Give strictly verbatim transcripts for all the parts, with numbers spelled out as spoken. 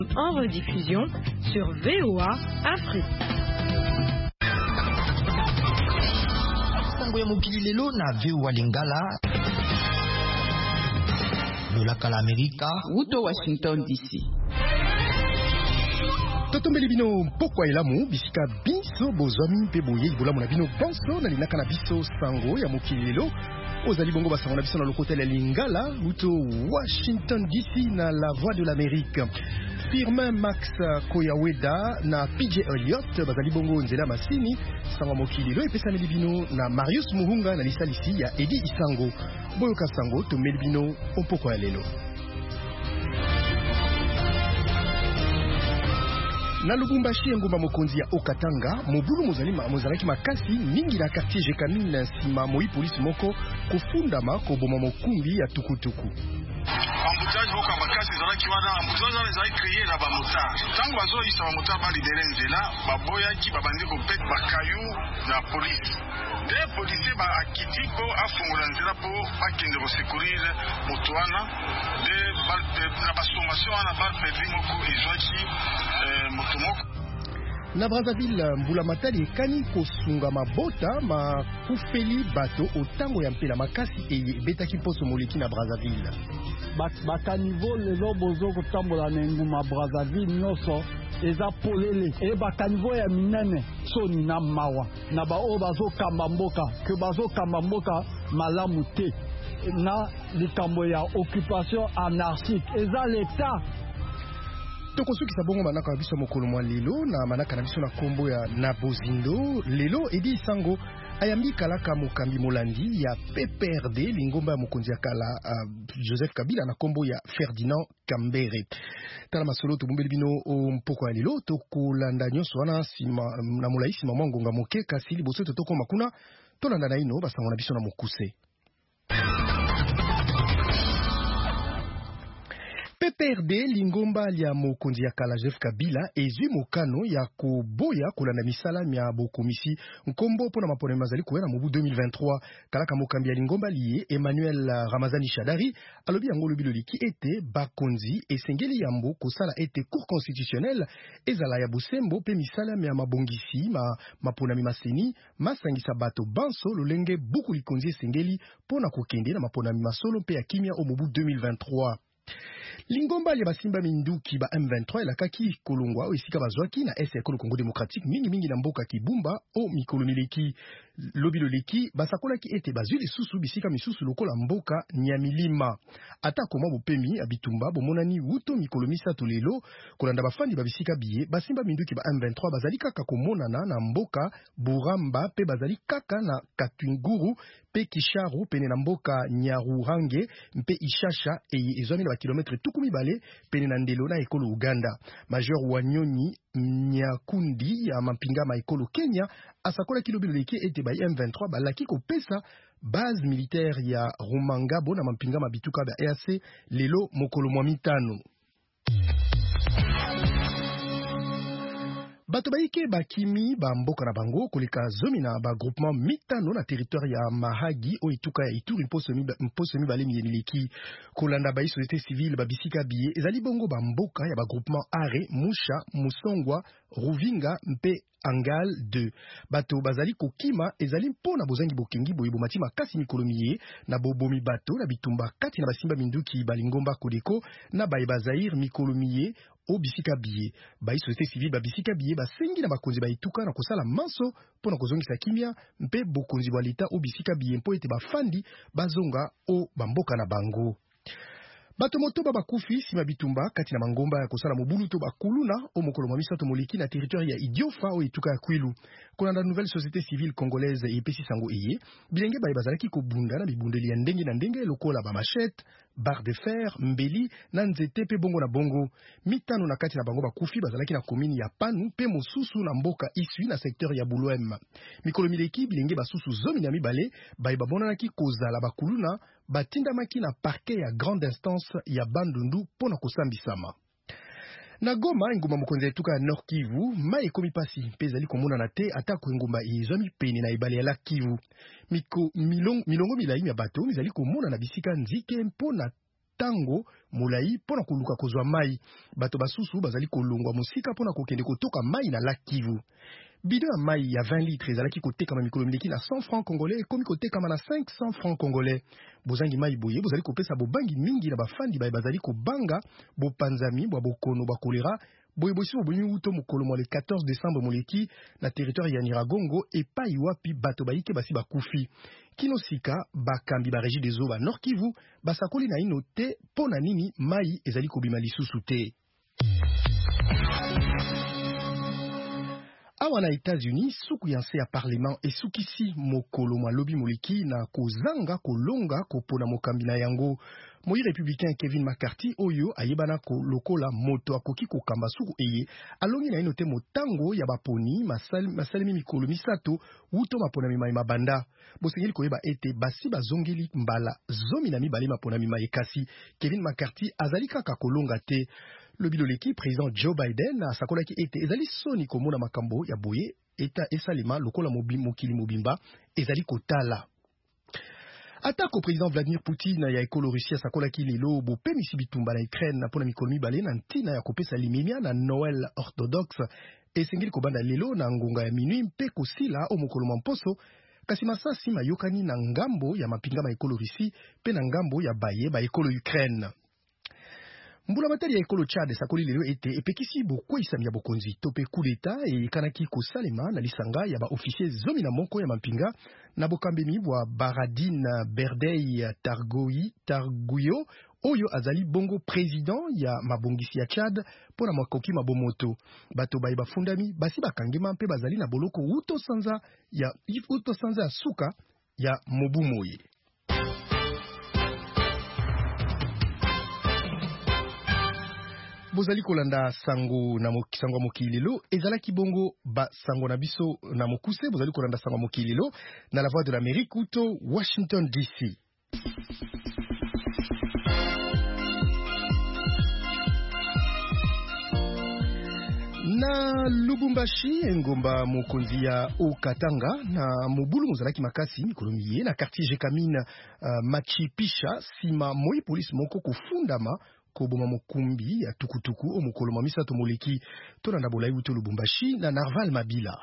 En rediffusion sur V O A Afrique. Sango ya mokili lelo na V O A Lingala. Lola kala Amerika. Wuto Washington D C. Totombeli bino pokwa elamu bisika biso bozwami mpe boye ibola mona bino bonso na linaka na biso sango ya mokili lelo. Ozali bongo basango na biso na lokotel ya Lingala wuto Washington D C na la voix de l'Amérique. Firmin Max Koyaweda na P J Elliott bazali bongo nzela masini sango mokili lo epesa melibino na Marius Muhunga na lisalisi ya Edi Isango. Boyoka sango to melibino ompoko ya lelo. Na Lubumbashi ngumba mokonzi ya Okatanga mobulu mozalima mozalaki makasi mingi na quartier Jekamine sima moi police moko kufundama koboma mokumbi ya tukutuku. Ambutage boka makasi zalaki wana ambutage wana zai créer na ba motard. Tango bazo isa ba motard ba libérer nzela baboya ki babandi ko pet bakayu na police. De policier ba akitiko afungula nzela po bakende ko secourir motoana de na ba sommation na ba pedri moko ezwaki motomoko. Na Brazzaville mbula matali ekani kosunga mabota makufeli bato otango ya mpela makasi eye betaki poso moleki na Brazzaville. Bakanivo lelo bozo kotambola na nguma Brazzaville nyoso eza polele e bakanivo ya minene soni na mawa na ba o bazo kamba mboka ke bazo kamba mboka malamu te na likambo ya occupation anarchique eza l'état. Tokosuki sabongo manaka na biso mokolo mwa lelo na manaka na biso na kombo ya Nabozindo lelo Edi Isango ayambi kalaka mokambi molandi ya P P R D lingomba ya mokonzi ya kala uh, Joseph Kabila na kombo ya Ferdinand Kambere. Tala masolo tobumbeli bino o mpoko ya lelo tokolanda nyonso wana sima na molai sima mwa ngonga moke kasi liboso totoko makuna tolanda na ino basango na biso na mokuse. P P R D lingomba ya mokonzi ya kala Joseph Kabila ezwi mokano ya koboya kolanda misala mya bokomisi nkombo pona mapone mazali koya na mobu deux mille vingt-trois kalaka mokambi ya lingomba liye Emmanuel Ramazani Shadari alobi yango lobilo liki ete bakonzi esengeli yambo kosala ete cour constitutionnelle ezala ya bosembo pe misala mya mabongisi ma mapona mi maseni masangisa bato banso lolenge buku likonzi esengeli pona kokende na mapona mi masolo pe ya kimia o mobu deux mille vingt-trois. Lingomba ya basimba minduki ba M vingt-trois elakaki kolongwa o esika bazwaki na S Ekolo Congo Démocratique mingi mingi na mboka Kibumba o mikolo mileki lobilo leki basakolaki ete bazwi lisusu bisika misusu lokola mboka Nyamilima ata koma bopemi abitumba bomonani wuto mikolo misato lelo kolanda bafandi babisika biye basimba minduki ba M vingt-trois bazali kaka komonana na mboka Buramba pe bazali kaka na Katunguru pe Kisharu pene na mboka Nyaruhange mpe Ishasha eye ezwami na ba kilometre tukumi bale pene na ndelo na ekolo Uganda. Major Wanyoni Nyakundi ya mapinga ma ekolo Kenya asakola kilobilo leki ete ba M vingt-trois balaki kopesa base militaire ya Rumangabo na mapinga mabituka ba R C lelo mokolo mwa mitano. Bato baike bakimi ba mboka na bango koleka zomi na ba groupement mitano na territoire ya Mahagi o ituka ya Ituri mposo mi mposo mi bale miyeleki kolanda ba société civile ba bisika biye ezali bongo ba mboka ya ba groupement Are Musha Musongwa Ruvinga mpe Angal deux. Bato bazali kokima ezali mpona bozangi bokengi boyebo matima kasi mikolo miye na bobomi bato na bitumba kati na basimba minduki balingomba kodeko na bayeba Zaire mikolo miye o bisika biye. Ba société civile ba bisika biye basengi na bakonzi ba ituka na kosala manso pona kozongisa kimia mpe bokonzi wa leta o bisika biye mpo ete bafandi bazonga o bamboka na bango. Bato motoba bakufi sima bitumba kati na mangomba ya kosala mobulu to bakuluna o mokolo mwa misato moleki na territoire ya Idiofa o ituka ya Kwilu. Kolanda nouvelle société civile congolaise epesi sango eye bilenge baye bazalaki kobunda na bibundeli ya ndenge na ndenge lokola ba machette, barre de fer, mbeli na nzete pe bongo na bongo. Mitano na kati na bango bakufi bazalaki na komini ya Panu pe mosusu na mboka Isui na secteur ya Bulwem. Mikolo mileki bilenge basusu zomi na mibale baye babonanaki kozala bakuluna batindamaki na parquet ya grande instance ya Bandundu pona kosambisama. Na Goma nguma mokonzi etuka Nord Kivu mai ekomi pasi pezali komona na te atako ngumba izwami pene na ibale ya Lac Kivu. Miko milong, milongo milaimi ya bato mizali komona na bisika nzike mpona tango molai pona koluka kozwa mai. Bato basusu bazali kolongwa musika pona kokende kotoka mai na Lac Kivu. Bidon ya mai ya vingt litres ezalaki kotekama mikolo mileki na cent francs congolais ekomi kotekama na cinq cents francs congolais. Bozangi mai boye bozali kopesa bobangi mingi na bafandi baye bazali kobanga bopanzami bwa bokono ba kolera. Boye bosi bobomi uto mokolo mwa le quatorze décembre moleki na territoire ya Nyiragongo epai wapi bato baike basi bakufi. Kino sika bakambi ba régie des eaux ba Nord Kivu basakoli na ino te pona nini mai ezali kobima lisusu te. Awa na États-Unis suku yanse ya parlement esukisi mokolo mwa lobi moleki na kozanga kolonga kopona mokambi na yango. Moi républicain Kevin McCarthy oyo ayebana ko lokola moto akoki kokamba suku eye alongi na ino te motango ya baponi masali masalimi mikolo misato wuto mapona mimai mabanda. Bosengeli koyeba ete basi bazongeli mbala zomi na mibale mapona mimai kasi. Kevin McCarthy azali kaka kolonga te. Le bidoleki président Joe Biden a sakolaki ete ezali soni komona makambo ya boye eta esalema lokola mokili mobimba ezali kotala. Atako président Vladimir Poutine ya ekolo Russia sakolaki lelo bopemisi bitumba na Ukraine na pona mikolo mibale na ntina ya kopesa limemia na Noël orthodoxe esengeli kobanda lelo na ngonga ya minui mpe kosila o mokolo mamposo kasi masasi mayokani na ngambo ya mapinga ma ekolo Russie pe na ngambo ya baye ba ekolo Ukraine. Mbula materi ya ekolo Chad sakoli lelo ete epekisi bokweisamia ya bokonzi tope coup d'etat e kanaki kosalema na lisanga ya ba officier zomi na moko ya mampinga na bokambemi bwa Baradine Berdei Targoyi Targuyo oyo azali bongo président ya mabongisi ya Chad pona makoki mabomoto. Bato baye bafundami basi bakangema mpe bazali na boloko uto sanza ya uto sanza ya suka ya Mobumoye. Bozali kolanda sango na mokisango mokilelo ezalaki bongo ba sango na biso na mokuse bozali kolanda sango mokilelo na la voix de l'Amérique uto Washington D C. Na Lubumbashi engomba mokonzi ya Okatanga na mobulu mozalaki makasi mikolo miye na quartier Jekamine uh, Machipisha sima moi police moko kofundama koboma mokumbi ya tukutuku o mokolo ma misato moleki tona na bolai uto Lubumbashi na Narval Mabila.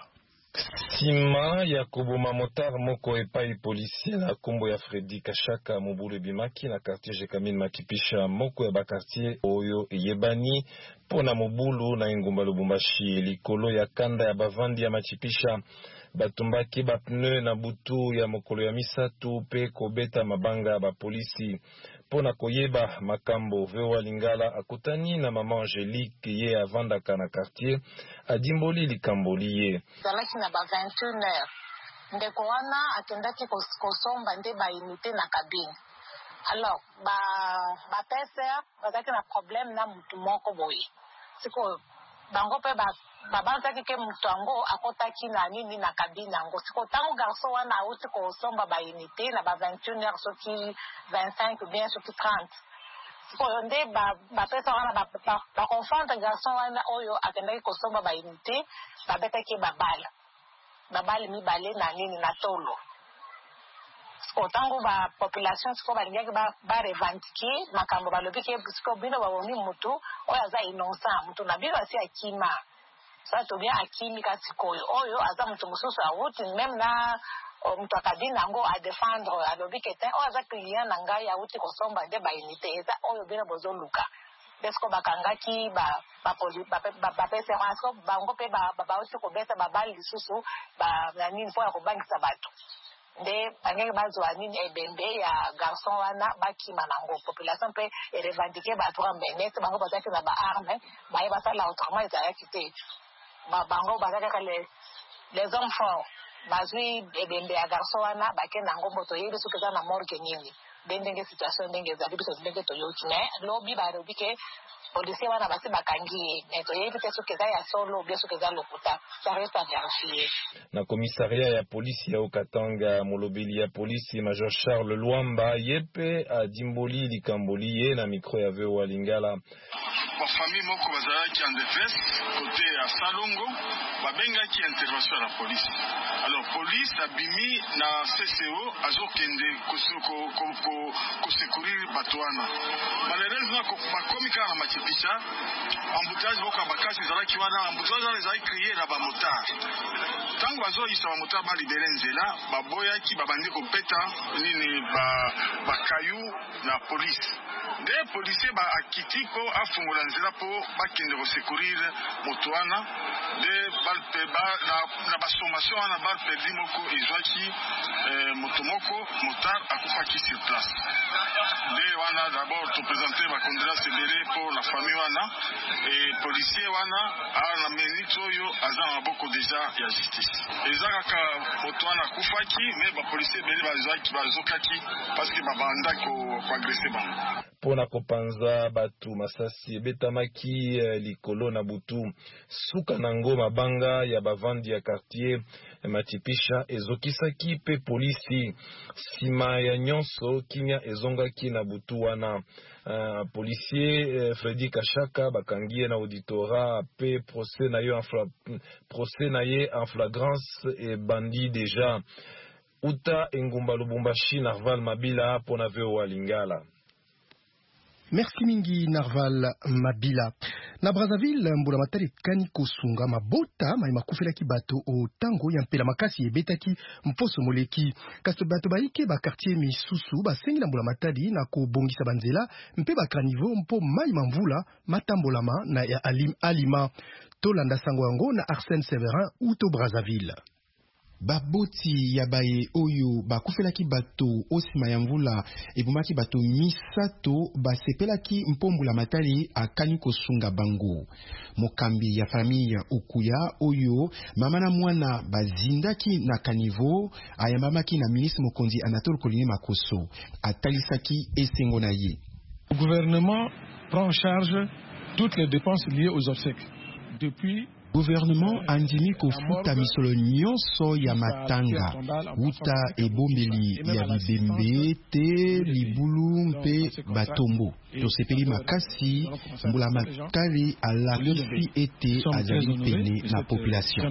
Sima ya koboma motar moko epai policier na kombo ya Fredi Kashaka mobulu bimaki na quartier Jekamine Machipisha moko ya ba quartier oyo yebani pona mobulu na engomba Lubumbashi likolo ya kanda ya bavandi ya Machipisha batumbaki ba pneu na butu ya mokolo ya misato pe kobeta mabanga ba polisi pona koyeba makambo Vewa Lingala akutani na mama Angelique ye avandaka na quartier adimboli likamboli ye zalaki na ba vingt et une heures ndeko wana akendaki kosomba nde ba unité na cabine. Alors ba ba P C A bazaki na problème na mutu moko boye siko bango pe ba babanzaki ke mutu ango akotaki na nini na kabine ango siko tango garçon wana auti kosomba ba unité na ba vingt et une heures soki vingt-cinq ou bien soki trente siko nde ba ba pesa wana ba ba confondre garçon wana oyo akendaki kosomba ba unité ba betaki ba bala ba bala mibale na nini na tolo siko tango ba population siko balingaki ba ba revendiquer makambo balobi ke siko bino baboni mutu oyo aza innocent mutu na bino asi akima sa to bien akimi kasi koyo oyo aza mutu mususu awuti même na mutu akabina ngo a défendre alobi ke ten oyo aza client na ngai awuti kosomba nde ba unité eza oyo bino bozoluka desko bakangaki ba ba poli ba ba pesa rasko bango pe ba ba uti kobeta ba bali lisusu ba nani mpo ya kobangisa bato nde bangeke bazwa nini ebembe ya garçon wana bakima nango population pe erevendiquer batura mbenete bango bazaki na ba arme baye basala autrement ezalaki te bango bazaka les les hommes forts bazwi ebembe ya garçon wana bake nango moto yebi soki eza na morgue nini ndenge situation ndenge ezali biso ndenge toyoki mais lobi barobi ke policier wana basi bakangi mais toyebi te soki eza ya solo bien soki eza lokuta ça reste à vérifier. Na commissariat ya polisi ya Okatanga molobeli ya polisi major Charles Luamba yepe a dimboli likamboli ye na micro ya Vewa Lingala. Ba famille moko bazalaki en détresse côté ya Salongo babengaki intervention ya police. Alors police abimi na C C O azokende kosoko ko secourir batoana malheureusement ko bakomika na machipicha embouteillage boka bakasi zalaki wana embouteillage ezali créé na ba motar tango bazo isa ba motar ba libérer nzela baboyaki babandi kopeta nini ba bakayu na police de policier ba akitiko afungola nzela po bakende ko secourir motoana de balpe ba na, na basomation na balpe di moko izwaki eh, motomoko motar akufaki sur place de wana d'abord to présenter ba condoléances sebele pour la famille wana et policier wana ana menito yo aza maboko déjà ya justice ezaka ka motoana akufaki mais ba policier bele bazaki bazokaki parce que babanda ko ko agresser bango pona kopanza batu masasi ebetamaki eh, likolo na butu suka na ngoma banga ya bavandi ya quartier eh, Matipisha ezokisaki pe polisi sima ya nyonso kimia ezongaki na butu wana uh, policier eh, Fredy Kashaka bakangie na auditorat pe procès na yo en fla, procès na ye en flagrance et bandi déjà uta engumba Lubumbashi Narval Mabila pona veo wa Lingala. Merci mingi Narval Mabila. Na Brazzaville, mbula matari kani kosunga mabota mai makufelaki bato o tango ya mpela makasi ebetaki mposo moleki. Kaso bato baike ba quartier misusu ba sengi na mbula matari na ko bongisa banzela mpe ba kanivo mpo mai mamvula matambolama na ya alim alima. Tolanda sango yango na Arsène Severin uto Brazzaville. Baboti ya baye oyo bakufelaki bato osima ya mvula ebumaki bato misato basepelaki mpombula matali akani kosunga bango. Mokambi ya famille okuya oyo mama na mwana bazindaki na kanivo ayambamaki na ministre mokonzi Anatole Kolini Makoso atalisaki esengo na ye. Le gouvernement prend en charge toutes les dépenses liées aux obsèques. Depuis gouvernement andimi kofuta misolo nyonso ya matanga uta ebombeli ya bibembe te libulu mpe batombo tosepeli makasi mbula makali alakisi ete azali pene na population.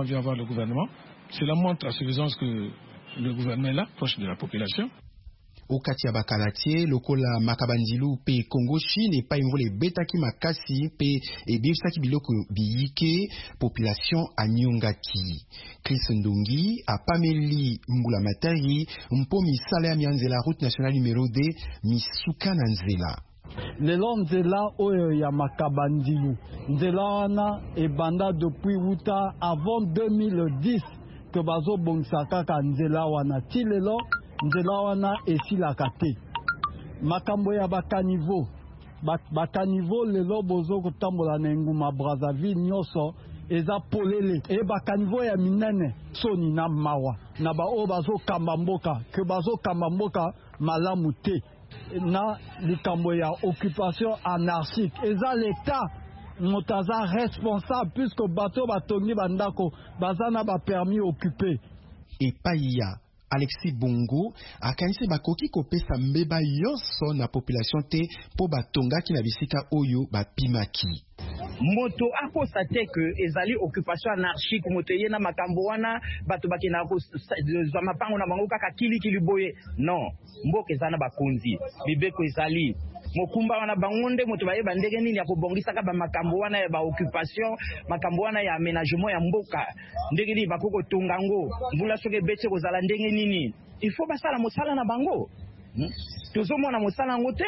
Cela montre à suffisance que le gouvernement est là, proche de la population. Okati ya bakalatie lokola makabandilu pe Congo Chine pa imvole betaki makasi pe ebisaki biloko biyike population anyongaki. Chris Ndongi apameli mbula matari mpo misala ya mianzela route nationale numéro deux misuka na nzela. Lelo nzela oyo ya makabandilu nzela wana ebanda depuis wuta avant deux mille dix que bazo bongisa kaka nzela wana ti lelo nzela wana esilaka te. Makambo ya bakanivo bakanivo lelo bozo kotambola na nguma Brazzaville nyonso eza polele e bakanivo ya minene soni na mawa na ba o bazo kamba mboka ke bazo kamba mboka malamu te na likambo ya occupation anarchique eza l'état motaza responsable puisque bato batongi bandako bazana ba permis occupé et paya Alexis Bongo akanisi bakoki kopesa mbeba yonso na population te po batongaki na bisika oyo bapimaki. Moto akosa te que ezali occupation anarchique moto ye na makambo wana bato bakina ko za mapango na bango kaka kili kili boye non mboka ezana bakonzi bibeko ezali mokumba wana bangonde moto bayeba ndenge nini ya kobongisa ka ba makambo wana ya ba occupation makambo wana ya aménagement ya mboka ndenge nini bakoko tungango mbula soke betse kozala ndenge nini il faut basala mosala na bango hmm? Tozomona mosala ngote.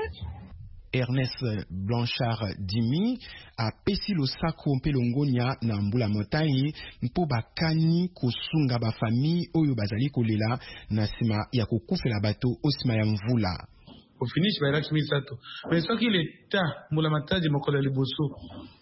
Ernest Blanchard Dimi a pesi lo sako mpe longonia na mbula motai mpo bakani kosunga ba famille oyo bazali kolela na sima ya kokufela bato osima ya mvula. Au finish bairaki misato mais ce qui l'état mbula mataji mokola liboso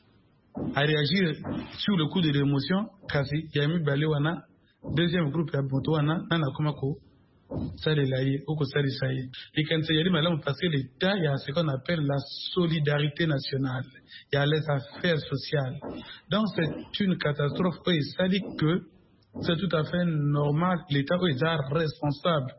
a réagir sur le coup de l'émotion kasi ya mi bale wana deuxième groupe ya moto wana nana komako salelaye oko salisaye ikantseyali malamu parce que l'état il y a ce qu'on appelle la solidarité nationale il y a les affaires sociales donc c'est une catastrophe et ça dit que c'est tout à fait normal l'état est responsable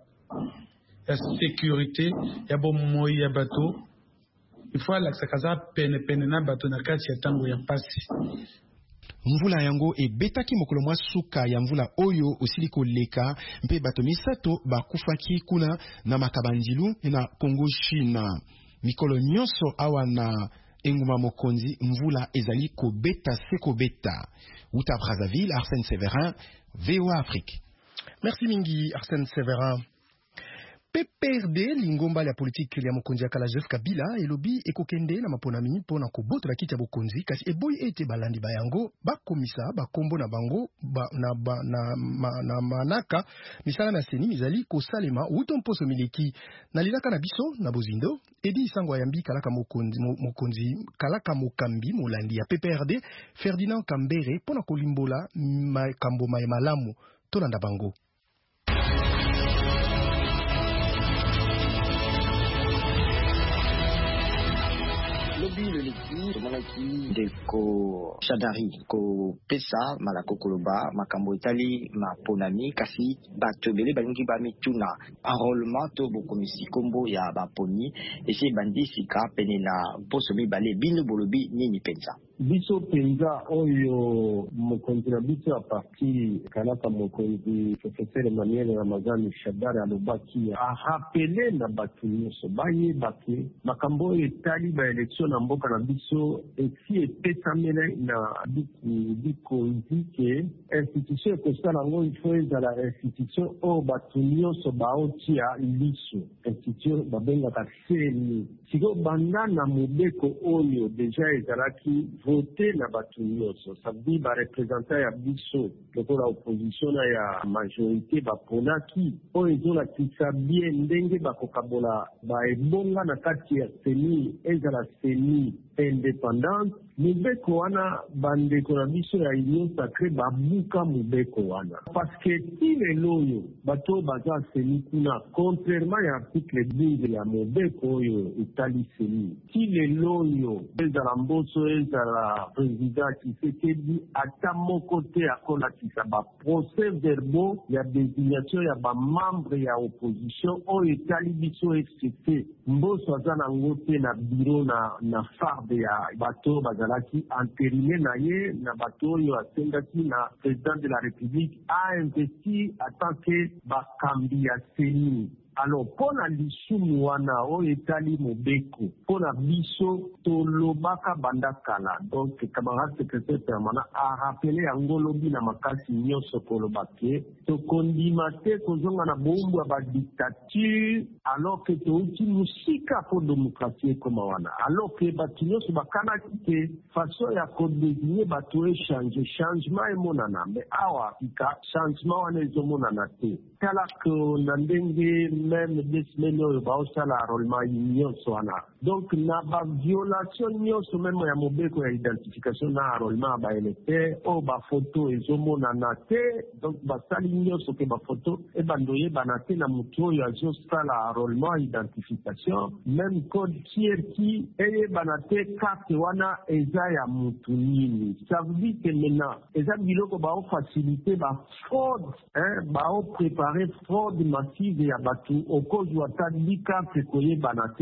la sécurité il y a bon moyen bateau il faut la sakaza pene pene na bateau na kati ya tango ya pasi. mvula yango ebetaki mokolo mwa suka ya mvula oyo osili koleka mpe bato misato bakufaki kuna na makabandilu na Kongo China. Mikolo nyonso awa na enguma mokonzi mvula ezali kobeta se kobeta. Uta Brazzaville, Arsène Séverin, V O A Afrique. Merci mingi Arsène Séverin. P P R D lingomba ya politique ya mokonzi ya kala Joseph Kabila elobi ekokende na maponami pona kobotola kiti ya bokonzi kasi eboyi ete balandi bayango bakomisa bakombo na bango ba, na, ba, na, ma, na manaka misala na seni mizali kosalema uto mposo mileki na lilaka na biso na bozindo edi isango ayambi kalaka mokonzi, mokonzi kalaka mokambi molandi ya P P R D Ferdinand Kambere pona kolimbola makambo ma malamu tolanda bango. leleki tomonaki ndeko Shadari ko pesa malako koloba makambo etali maponami kasi bato ebele balingi bamituna enrôlement to bokomisi kombo ya baponi esi ebandi sika pene na poso mibale bino bolobi nini penza biso penza oyo mokonzi na biso ya parti kanaka mokonzi professeur Emmanuel Ramazani Shadari alobaki arapele na bato nyonso bayebake makambo oyo etali baelektio na mboka na biso esi epesamele na bikonzi ke institution ekosala yango ifo ezala institution oyo bato nyonso baotia liso institution babengaka seni siko banda na mobeko oyo deja ezalaki vote na bato nyonso sabi barepresentant ya biso lokola opposition na ya majorité baponaki oyo ezolakisa bien ndenge bakokabola baebonga na kati ya seni ezala seni indépendante mobeko wana bandeko na biso ya union sacré babuka mobeko wana parce que ti lelo oyo bato baza seni kuna contrairement ya article douze ya mobeko oyo etali seni ti lelo oyo ezala mboso ezala président Tshisekedi ata moko te akolakisa baprocès verbaux ya désignation ya bamembre ya opposition oyo etali biso F C C mboso aza nango te na bureau na, na farde ya bato bazalaki entériné na ye na bato oyo asengaki na président de la République a investi en tant que bakambi ya seni. Alors, pour la lisumu wana oyo etali mobeko, pour la biso tolobaka bandakala. Donc, camarade secrétaire permanent a rappelé angolobi na makasi nyonso kolobake, to kondimate kozonga na bombu ba dictature, alors que to uti musika pour démocratie comme wana. Alors que batu nyonso bakana kite façon ya kodésigner batu échange, changement emonana, mais awa pika changement wana ezomonana te. Kala ko nandenge même des semaines oyo baosala enrôlement nyonso wana. Donc na ba violation nyonso même ya mobeko ya identification na enrôlement ba électeur o ba photo ezomonana te. Donc basali nyonso ke ba photo e bandoye banate na mutu oyo azosala enrôlement identification même code tiers qui eye banate carte wana eza ya mutu nini. Ça veut dire que maintenant eza biloko ba faciliter ba fraude hein ba préparer fraude massive ya batu okozu atandi carte koye banate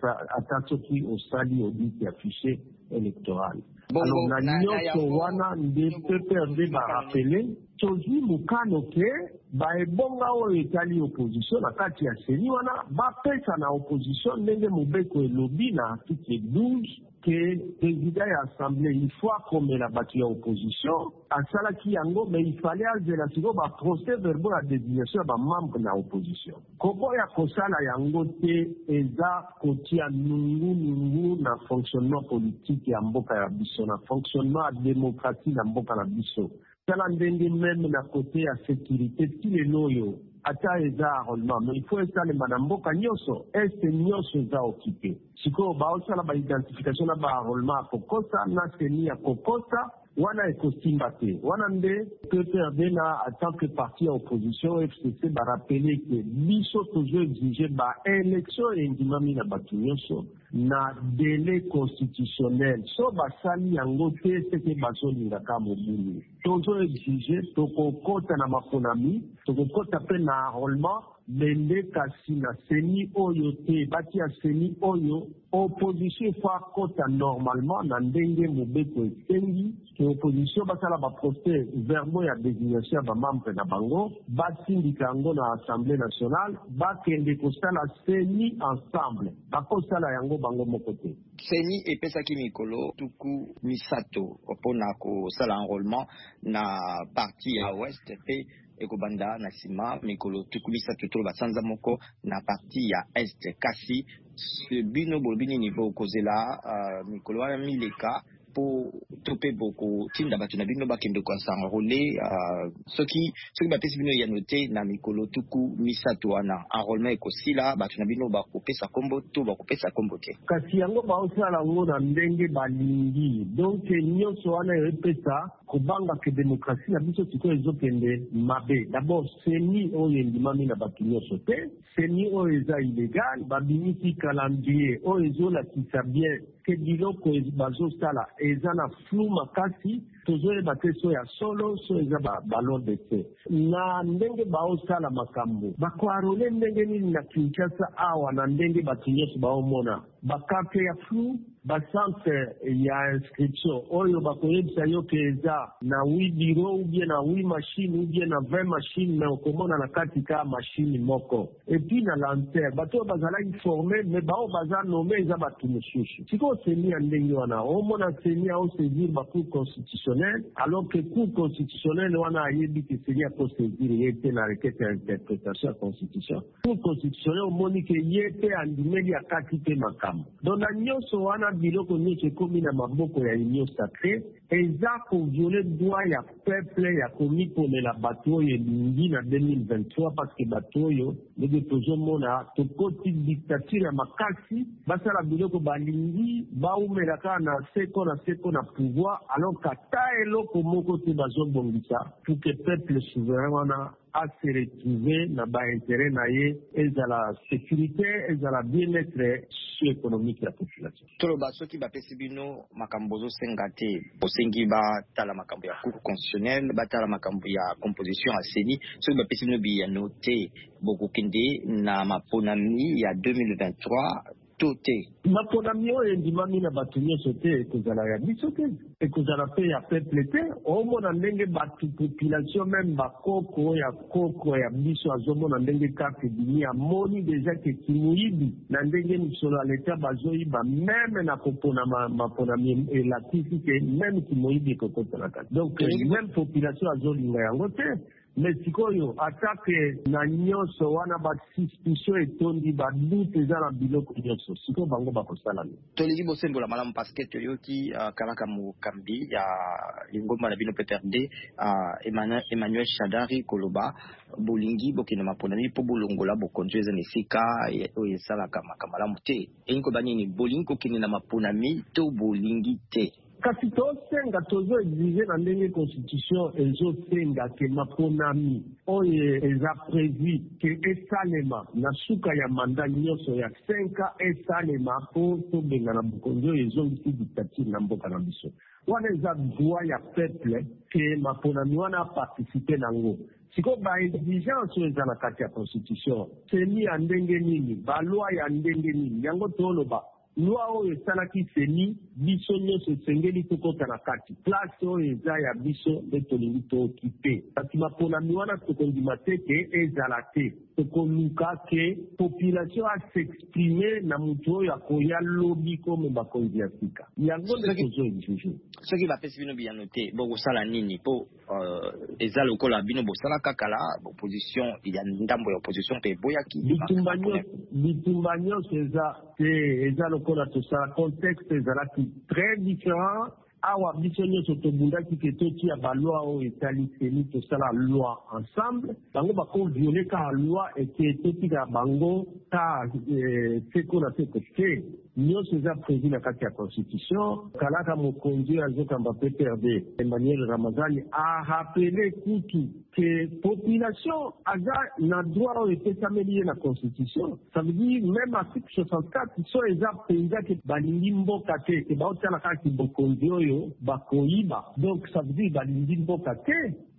atasoki osali audit affiché électoral. Alors na nyonso wana nde P P R D ba rappeler tozwi mukano ke baebonga oyo etali opposition na kati ya seni wana bapesa na opposition ndenge mobeko elobi na article douze que président ya assemblée il faut akomela bato ya opposition asalaki yango mais il fallait azela siko ba procès verbal ya désignation ya bamembre na opposition kobo ya kosala yango te eza kotia nungu nungu na fonctionnement politique ya mboka ya biso na fonctionnement ya démocratie na mboka na biso tala ndenge même na côté ya sécurité ti lelo oyo ata eza enrôlement mais il faut esalemba na mboka nyonso este nyonso eza occupé sikoyo baosala baidentification na baenrôlement ya kokosa na seni ya kokosa wana ekosimba te wana nde P P R D na en tant que parti ya opposition F C C barapele ke biso tozo exige baélection endimami na bato nyonso na délai constitutionnel so basali yango te seke bazolingaka mobulu tozo exige tokokota na maponami tokokota mpe na enrôlement lende kasi na seni oyo te batia seni oyo opposition faut akota normalement na ndenge mobeko esengi to opposition basala baprocès verbaux ya désignation ya bamembre na bango batindika yango na assemblée nationale bakende kosala seni ensemble bakosala yango bango moko te. Seni epesaki mikolo tuku misato mpona kosala enrôlement na parti ya ouest pe ekobanda na nsima mikolo tuku misato tolo basanza moko na parti ya est kasi bino bolobini niveau kozela uh, mikolo wana mileka po tope boko tinda bato na bino bakende ko s'enrôler uh, soki soki bapesi bino ya note na mikolo tuku misato wana enrôlement ekosila bato na bino bakopesa kombo to bakopesa kombo te kasi yango baosala yango na ndenge balingi donc nyonso wana epesa kobanga ke demokrasi na biso sikoyo ezokende mabe. D'abord seni oyo endimami na bato nyonso te, seni oyo eza illégal babimisi calendrier oyo ezolakisa bien ke biloko bazosala eza na flou makasi tozoyeba te so ya solo so eza balon de te na ndenge baosala makambo bakoarole ndenge nini na Kinshasa awa na ndenge bato nyonso baomona bakarte ya flou bacentre ya inscription oyo bakoyebisa yo ke eza na huit bureau ou bien na huit machine ou bien na vingt machine na okomona na kati ka machine moko epuis na lanter bato oyo bazalaki forme me bao baza nome eza bato mosusu sikoyo seni ya ndenge wana omona seni aosaisir bacour constitutionnel alors que cour constitutionnel wana ayebi ke seni akosaisir ye te na requête ya interprétation ya constitution cour constitutionnel omoni ke ye te andimeli akati te makambo donc na nyonso wana biloko nyonso ekomi na maboko ya union sacrée eza koviole droit ya peuple ya komiponela bato oyo elingi na deux mille vingt-trois parce que bato oyo ndenge tozomona tokoti dictature ya makasi basala biloko balingi baumela kaka na seko na seko na pouvoir alors kata eloko moko te bazobongisa pour que peuple souverain wana a se retrouver na ba intérêt na ye ezala sécurité ezala bien-être socio-économique ya population. Toloba soki bapesi bino makambo ozosenga te osengi batala makambo ya cour constitutionnelle batala makambo ya composition ya seni soki bapesi bino biyano te bokokende na maponami ya deux mille vingt-trois te maponami oyo endimami na bato nyonso te ekozala ya biso te ekozala mpe ya peuple te omona ndenge bato population meme bakoko ya koko ya biso azomona ndenge karte bini amoni deja ke kimoyibi na ndenge misolo ya leta bazoyiba meme na kopona maponami elatisi ke meme kimoyibi ekokota na kati donc meme population azolinga yango te mais sikoyo atake na nyonso wana basuspicion etondi badute eza na biloko nyonso sikoyo bango bakosala nini tolingi bosembola malamu parceke toyoki uh, kalaka mokambi ya lingomba na bino P P R D uh, Emmanuel, Emmanuel Shadari koloba bolingi bokende maponami mpo bolongola bokonzi eza na esika oyo esalaka makambo malamu te elingi koba nini bolingi kokende na maponami to bolingi te kasi tosenga tozo exige na ndenge constitution ezosenga ke maponami oyo eza prévu ke esalema na suka ya manda nyonso ya cinq ans esalema mpo tobenga na bokonzi oyo ezongisi dictature na mboka na biso wana eza droit ya peuple ke maponami wana aparticipe nango siko baexigence oyo eza na kati ya constitution seni ya ndenge nini baloi ya ndenge nini yango toloba loi oyo esalaki seni biso nyonso esengeli tokota na kati place oyo eza ya biso nde tolingi tookipe kasi maponami wana tokondima te ke ezala te tokoluka ke population asexprime na motu oyo akoya lobi kome bakonzi ya sika yango nde tozoexige soki bapesi bino biyano te bokosala nini mpo eza lokola bino bosala kaka la opposition ya ndambo ya opposition mpe eboyaki bitumba nyonso eza te eza lokola tosala contexte ezalaki très différent awa biso nyonso tobundaki ke totia baloi oyo etali seni tosala loi ensemble bango bakoviole kaka loi eke totika bango ka seko na seko te nyonso eza prévu na kati ya constitution kalaka mokonzi azokamba P P R D Emmanuel Ramazani arapele kutu ke population aza na droit oyo epesameli ye na constitution ça veut dire même article soixante-quatre so eza mpenza ke balingi mboka te ke baotala kaka bokonzi oyo bakoyiba donc ça veut dire balingi mboka te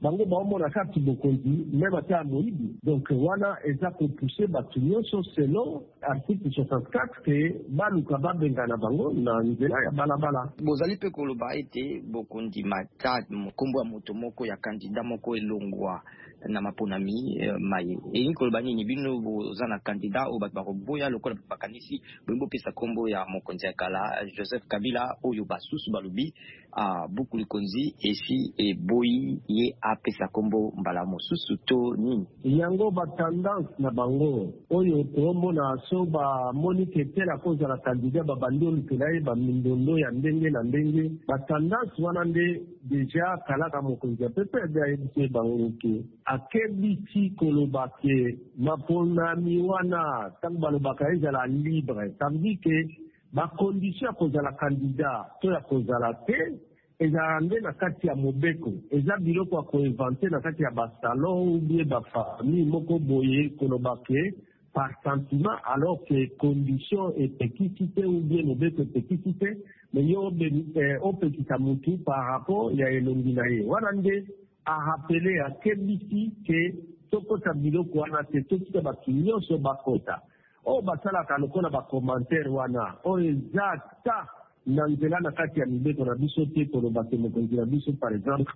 bango baomona kati bokonzi même ata moyibi. Donc wana eza kopousse bato nyonso selon article soixante-quatre ke baluka babengana bango na nzela ya balabala. Bozali pe koloba ete bokonzi matadi mokombo ya moto moko ya kandida moko elongwa na maponami uh, maye e koloba nini bino boza na kandida o bato bakoboya lokola bakanisi bombo pesa kombo ya mokonzi ya kala Joseph Kabila oyo basusu balobi a uh, buku likonzi esi e boyi ye apesa kombo mbala mosusu to nini yango ba tendance na bango oyo tombo na so ba monique tela koza la kandida ba bandoli kelai ba mindondo ya ndenge na ndenge ba tendance wana nde deja kala ka mokonzi ya pepe ya ete bango ke akebisi koloba ke maponami wana tango balobaka ezala libre tandis ke bakondition ya kozala kandida to ya kozala te ezala nde na kati ya mobeko eza biloko ya koinvente na kati ya basalon ou bien bafamille moko boye koloba ke par sentiment alors que condition epekisi te ou bien mobeko epekisi te me yo opekisa mutu par rapport ya elongi na ye wana nde arapele akebisi ke tokota biloko wana te tokita bato nyonso bakota oyo basalaka lokola bacommentaire wana oyo eza ta na nzela na kati ya mibeko na biso te koloba ke mokonzi na biso par exemple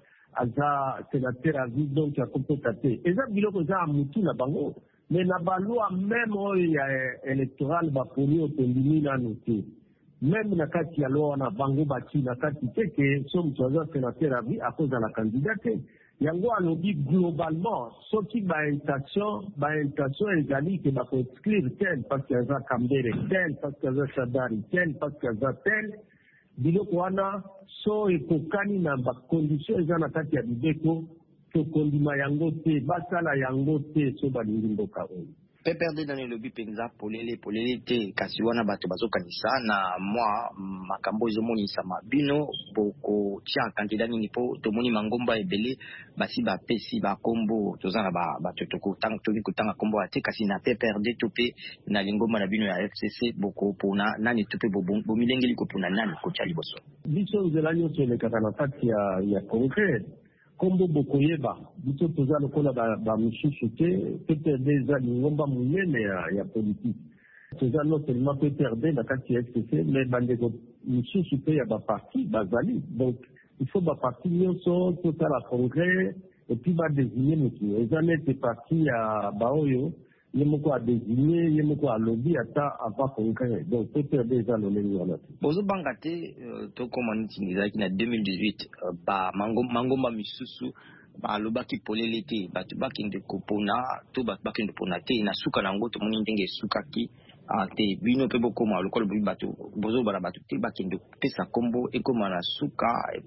aza sénateur avi donc akokota te eza biloko eza ya mutu na bango me na balwa meme oyo ya électoral baponi otondimi nano te même na kati ya loi wana bango bati na kati te ke so moto aza sénateur avi akozala candidat te yango alobi globalement soki baintention baintention ezali ke bakoexclure tel parce que aza Kambere tel parce que aza Shadari tel parce que aza tel biloko wana so ekokani na bacondition eza na kati ya bibeko tokondima yango te basala yango te so balingi mboka oyo P P R D dans le lobby penza polele polele te kasi wana bato bazokanisa na mwa makambo ezomoni sama bino boko tia candidat nini po tomoni mangomba ebele basi ba pesi ba kombo tozana ba bato toko tang toki kutanga kombo ate kasi na P P R D tope na lingomba na bino ya F C C boko pona nani tope bo bo milengeli ko pona nani ko tia liboso biso nzelanyo tole kana kati ya ya concret kombo bokoyeba biso toza lokola ba misusu te P P R D eza lingomba munene ya politique toza non seulement P P R D na kati ya F C C mais bandeko misusu te ya baparti bazali donc il faut baparti nyonso totala congrès et puis badésigner motu eza nete parti ya baoyo ye moko a désigné ye moko a lobby ata avant congrès donc P P R D eza lolenge wana te bozobanga te tokoma niti ezalaki na deux mille dix-huit ba mangomba misusu balobaki polele te bato bakende kopona to bato bakende pona te na suka nango tomoni ndenge esukaki te bino mpe bokoma lokola boyi bato bozobala bato te bakende pesa kombo ekoma na suka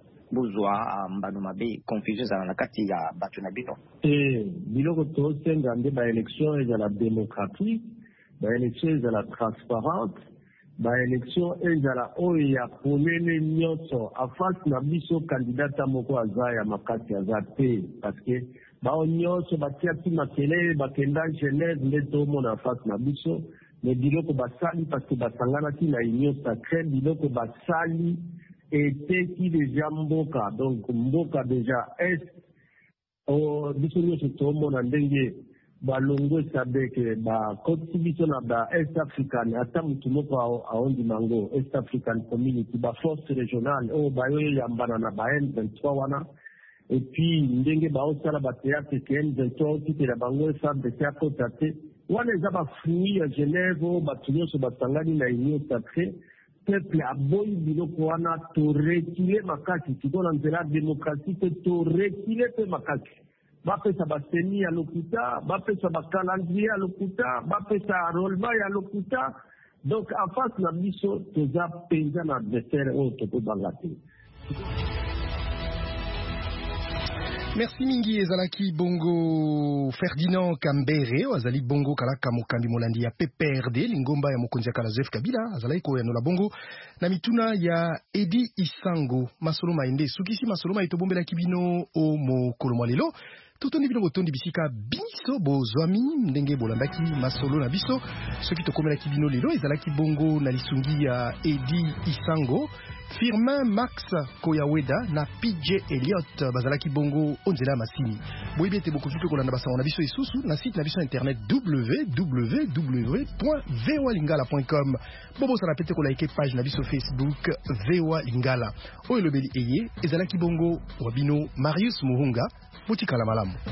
bozwa mbano mabe confusion ezala na kati ya bato na bino e biloko tosenga nde baélection ezala démocratique baélection ezala transparente baélection ezala oyo ya polele nyonso afasi na biso kandidata moko aza ya makasi aza te parce que bao nyonso batia ti makelele bakenda Genève nde tomona afasi na biso me biloko basali parce que basanganaki na union sacrée biloko basali eteki deja mboka donc mboka deja est o biso nyonso tomona ndenge balongwesa beke bakoti biso na ba East African ata mutu moko aondima ngo East African Community baforce régionale oyo bayoyo yambana na ba M vingt-trois wana et puis ndenge baosala bateatre ke M vingt-trois otitela bango F A B C akota te wana eza bafruit ya Genève oyo bato nyonso basangani na union sacrée peuple aboyi biloko wana torekile makasi sikoyo na nzela ya démocratie te torekile mpe makasi bapesa baseni ya lokuta bapesa bakalandrie ya lokuta bapesa arolema ya lokuta donc en face na biso toza mpenza na adversaire oyo tokobanga te. Merci mingi ezalaki bongo Ferdinand Kambere azali bongo kalaka mokambi molandi ya P P R D lingomba ya mokonzi ya kala Joseph Kabila azalaki koyanola bongo na mituna ya Edi Isango masolo maende sukisi masolo maito bombela kibino o mokolo mwa lelo totoni bino botondi bisika biso bozwami ndenge bolandaki masolo na biso soki tokomelaki bino lelo ezalaki bongo na lisungi ya Edi Isango, Firmin Max Koyaweda na P J Elliott bazalaki bongo onzela masini. Boyebi ete bokoki pe kolanda basango na biso isusu na site na biso internet w w w point v o a lingala point com. Bobo sana pete kolaike page na biso Facebook V O A Lingala. Oyo lobeli eye ezalaki bongo wabino Marius Muhunga mutikala malamu.